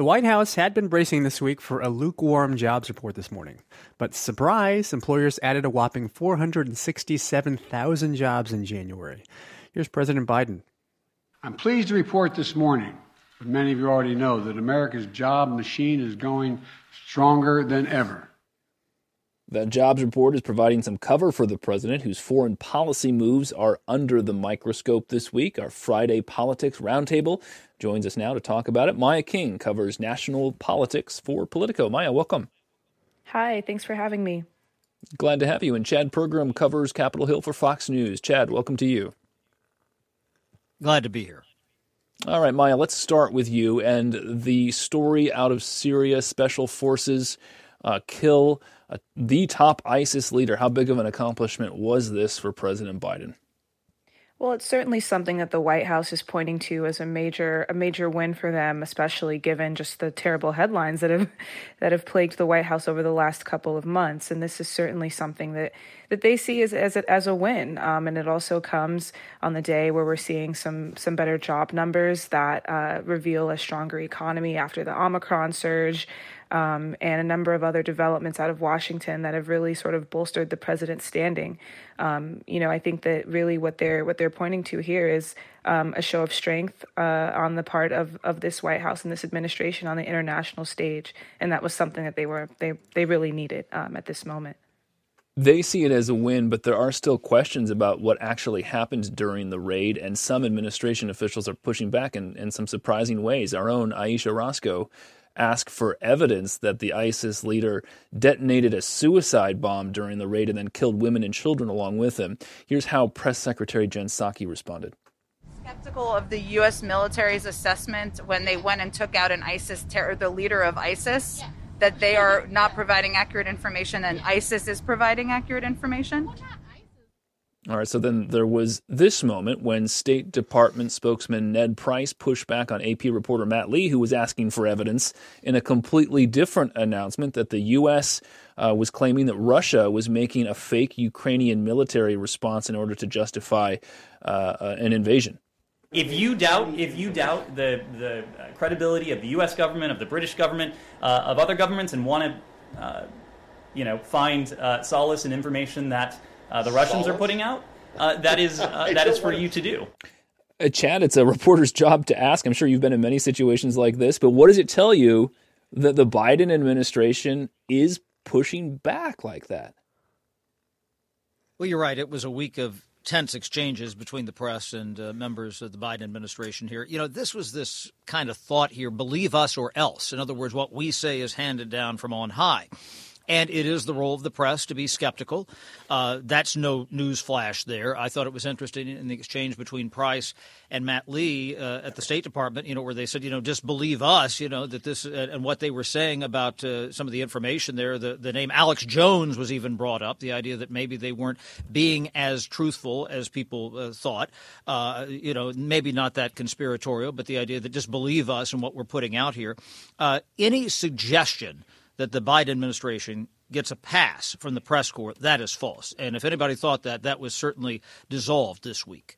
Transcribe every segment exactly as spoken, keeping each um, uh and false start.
The White House had been bracing this week for a lukewarm jobs report this morning. But surprise, employers added a whopping four hundred sixty-seven thousand jobs in January. Here's President Biden. I'm pleased to report this morning, but many of you already know, that America's job machine is going stronger than ever. That jobs report is providing some cover for the president, whose foreign policy moves are under the microscope this week. Our Friday Politics Roundtable joins us now to talk about it. Maya King covers national politics for Politico. Maya, welcome. Hi, thanks for having me. Glad to have you. And Chad Pergram covers Capitol Hill for Fox News. Chad, welcome to you. Glad to be here. All right, Maya, let's start with you and the story out of Syria. Special forces uh, kill uh, the top ISIS leader. How big of an accomplishment was this for President Biden? Well, it's certainly something that the White House is pointing to as a major a major win for them, especially given just the terrible headlines that have that have plagued the White House over the last couple of months. And this is certainly something that, that they see as as a, as a win. Um, and it also comes on the day where we're seeing some some better job numbers that uh, reveal a stronger economy after the Omicron surge. Um, and a number of other developments out of Washington that have really sort of bolstered the president's standing. Um, you know, I think that really what they're what they're pointing to here is um, a show of strength uh, on the part of, of this White House and this administration on the international stage, and that was something that they were they they really needed um, at this moment. They see it as a win, but there are still questions about what actually happened during the raid, and some administration officials are pushing back in, in some surprising ways. Our own Aisha Roscoe asked for evidence that the ISIS leader detonated a suicide bomb during the raid and then killed women and children along with him. Here's how Press Secretary Jen Psaki responded. Skeptical of the U S military's assessment when they went and took out an ISIS terror, the leader of ISIS, that they are not providing accurate information and ISIS is providing accurate information. All right, so then there was this moment when State Department spokesman Ned Price pushed back on A P reporter Matt Lee, who was asking for evidence in a completely different announcement that the U S uh, was claiming that Russia was making a fake Ukrainian military response in order to justify uh, uh, an invasion. If you doubt, if you doubt the the credibility of the U S government, of the British government, uh, of other governments, and want to, uh, you know, find uh, solace in information that Uh, the Russians are putting out, uh, that is uh, that is for you to do. Uh, Chad, it's a reporter's job to ask. I'm sure you've been in many situations like this, but what does it tell you that the Biden administration is pushing back like that? Well, you're right. It was a week of tense exchanges between the press and uh, members of the Biden administration here. You know, this was this kind of thought here, believe us or else. In other words, what we say is handed down from on high. And it is the role of the press to be skeptical. Uh, that's no news flash there. I thought it was interesting in the exchange between Price and Matt Lee uh, at the State Department, you know, where they said, you know, just believe us, you know, that this uh, and what they were saying about uh, some of the information there. The, the name Alex Jones was even brought up, the idea that maybe they weren't being as truthful as people uh, thought. Uh, you know, maybe not that conspiratorial, but the idea that just believe us and what we're putting out here. Uh, any suggestion that the Biden administration gets a pass from the press corps, that is false. And if anybody thought that, that was certainly dissolved this week.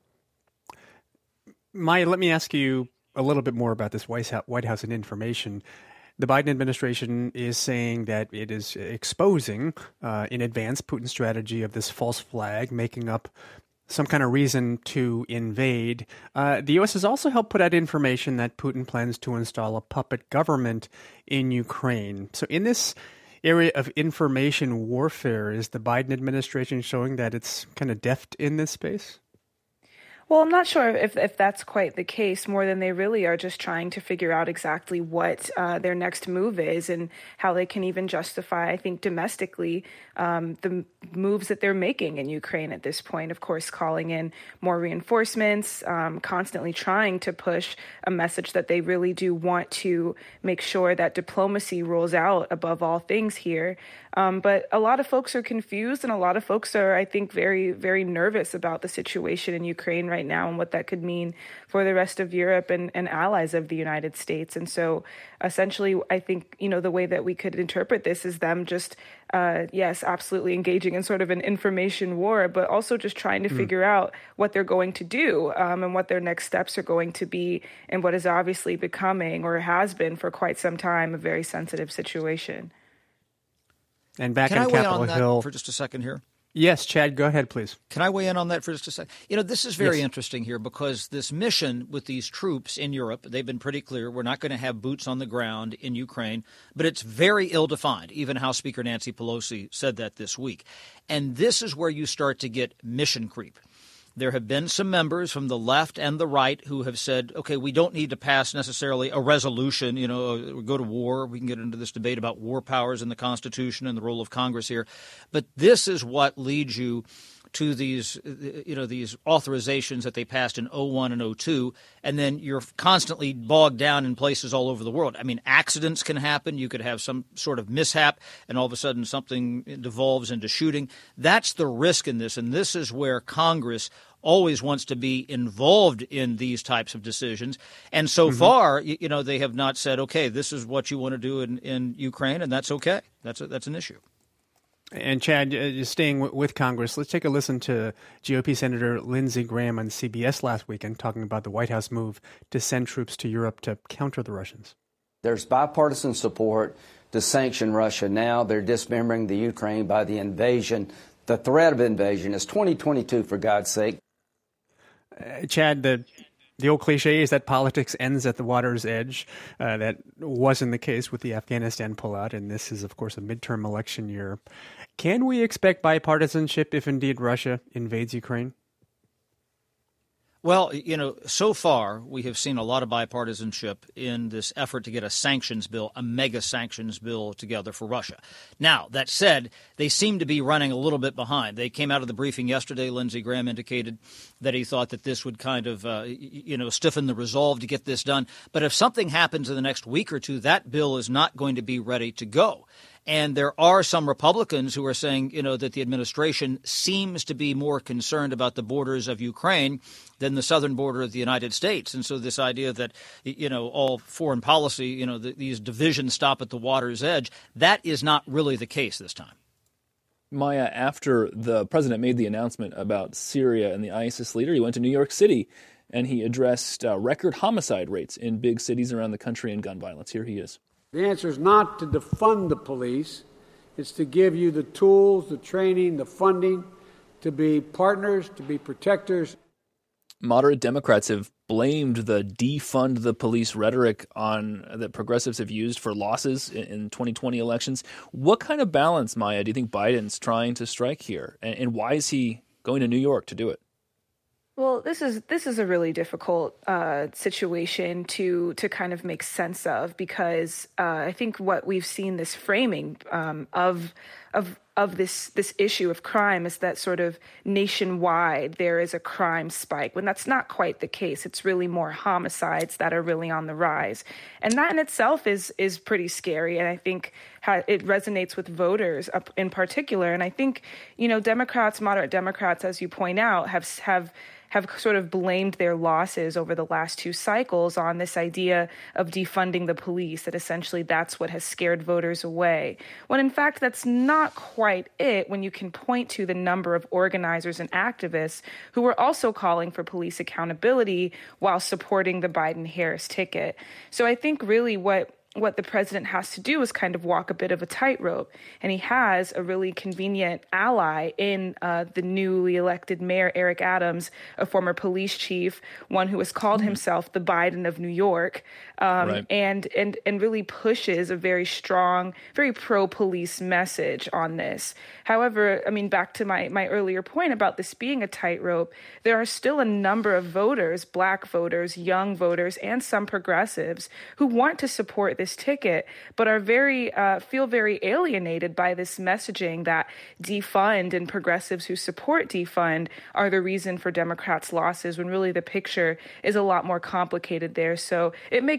Maya, let me ask you a little bit more about this White House and information. The Biden administration is saying that it is exposing uh, in advance Putin's strategy of this false flag, making up some kind of reason to invade. Uh, the U S has also helped put out information that Putin plans to install a puppet government in Ukraine. So in this area of information warfare, is the Biden administration showing that it's kind of deft in this space? Well, I'm not sure if, if that's quite the case, more than they really are just trying to figure out exactly what uh, their next move is and how they can even justify, I think, domestically, um, the moves that they're making in Ukraine at this point. Of course, calling in more reinforcements, um, constantly trying to push a message that they really do want to make sure that diplomacy rolls out above all things here. Um, but a lot of folks are confused, and a lot of folks are, I think, very, very nervous about the situation in Ukraine right right now and what that could mean for the rest of Europe and, and allies of the United States. And so essentially, I think, you know, the way that we could interpret this is them just, uh, yes, absolutely engaging in sort of an information war, but also just trying to mm. figure out what they're going to do um, and what their next steps are going to be and what is obviously becoming or has been for quite some time a very sensitive situation. And back Can on I weigh Capitol on that Hill for just a second here? Yes, Chad, go ahead, please. Can I weigh in on that for just a second? You know, this is very yes. interesting here because this mission with these troops in Europe, they've been pretty clear. We're not going to have boots on the ground in Ukraine, but it's very ill-defined. Even House Speaker Nancy Pelosi said that this week. And this is where you start to get mission creep. There have been some members from the left and the right who have said, okay, we don't need to pass necessarily a resolution, you know, go to war. We can get into this debate about war powers in the Constitution and the role of Congress here. But this is what leads you to these, you know, these authorizations that they passed in oh one and oh two, and then you're constantly bogged down in places all over the world. I mean, accidents can happen. You could have some sort of mishap, and all of a sudden something devolves into shooting. That's the risk in this, and this is where Congress always wants to be involved in these types of decisions. And so mm-hmm. far, you, you know, they have not said, okay, this is what you want to do in, in Ukraine, and that's okay. That's a, that's an issue. And Chad, uh, staying w- with Congress, let's take a listen to G O P Senator Lindsey Graham on C B S last weekend talking about the White House move to send troops to Europe to counter the Russians. There's bipartisan support to sanction Russia now. They're dismembering the Ukraine by the invasion. The threat of invasion is twenty twenty-two, for God's sake. Uh, Chad, the the old cliche is that politics ends at the water's edge. Uh, that wasn't the case with the Afghanistan pullout, and this is, of course, a midterm election year. Can we expect bipartisanship if indeed Russia invades Ukraine? Well, you know, so far we have seen a lot of bipartisanship in this effort to get a sanctions bill, a mega sanctions bill together for Russia. Now, that said, they seem to be running a little bit behind. They came out of the briefing yesterday. Lindsey Graham indicated that he thought that this would kind of, uh, you know, stiffen the resolve to get this done. But if something happens in the next week or two, that bill is not going to be ready to go. And there are some Republicans who are saying, you know, that the administration seems to be more concerned about the borders of Ukraine than the southern border of the United States. And so this idea that, you know, all foreign policy, you know, the, these divisions stop at the water's edge, that is not really the case this time. Maya, after the president made the announcement about Syria and the ISIS leader, he went to New York City and he addressed uh, record homicide rates in big cities around the country and gun violence. Here he is. The answer is not to defund the police. It's to give you the tools, the training, the funding to be partners, to be protectors. Moderate Democrats have blamed the defund the police rhetoric on that progressives have used for losses in, in twenty twenty elections. What kind of balance, Maya, do you think Biden's trying to strike here? And, and why is he going to New York to do it? Well, this is this is a really difficult uh, situation to to kind of make sense of because uh, I think what we've seen this framing um, of of of this this issue of crime is that sort of nationwide there is a crime spike when that's not quite the case. It's really more homicides that are really on the rise, and that in itself is is pretty scary. And I think ha- it resonates with voters up in particular. And I think you know Democrats, moderate Democrats, as you point out, have have. have sort of blamed their losses over the last two cycles on this idea of defunding the police, that essentially that's what has scared voters away. When in fact, that's not quite it when you can point to the number of organizers and activists who were also calling for police accountability while supporting the Biden-Harris ticket. So I think really what what the president has to do is kind of walk a bit of a tightrope. And he has a really convenient ally in uh, the newly elected mayor, Eric Adams, a former police chief, one who has called mm-hmm. himself the Biden of New York, um, right. and, and, and really pushes a very strong, very pro-police message on this. However, I mean, back to my, my earlier point about this being a tightrope, there are still a number of voters, black voters, young voters, and some progressives who want to support this ticket, but are very uh, feel very alienated by this messaging that defund and progressives who support defund are the reason for Democrats' losses, when really the picture is a lot more complicated there. So it makes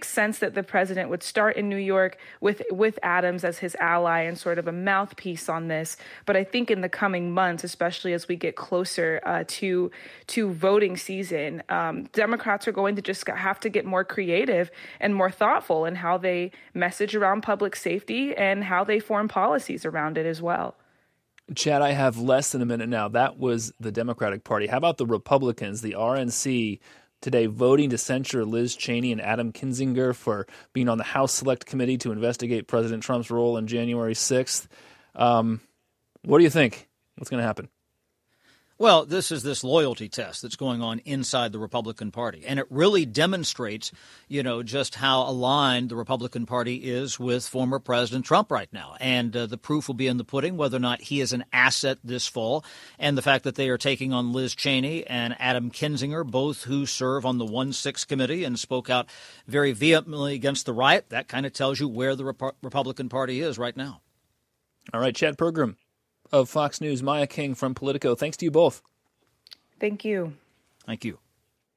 sense that the president would start in New York with with Adams as his ally and sort of a mouthpiece on this. But I think in the coming months, especially as we get closer uh, to to voting season, um, Democrats are going to just have to get more creative and more thoughtful in how they message around public safety and how they form policies around it as well. Chad, I have less than a minute now. That was the Democratic Party. How about the Republicans, the R N C, today voting to censure Liz Cheney and Adam Kinzinger for being on the House Select Committee to investigate President Trump's role on January sixth. Um, what do you think? What's going to happen? Well, this is this loyalty test that's going on inside the Republican Party. And it really demonstrates, you know, just how aligned the Republican Party is with former President Trump right now. And uh, the proof will be in the pudding whether or not he is an asset this fall. And the fact that they are taking on Liz Cheney and Adam Kinzinger, both who serve on the one six committee and spoke out very vehemently against the riot, that kind of tells you where the Rep- Republican Party is right now. All right, Chad Pergram of Fox News, Maya King from Politico. Thanks to you both. Thank you. Thank you.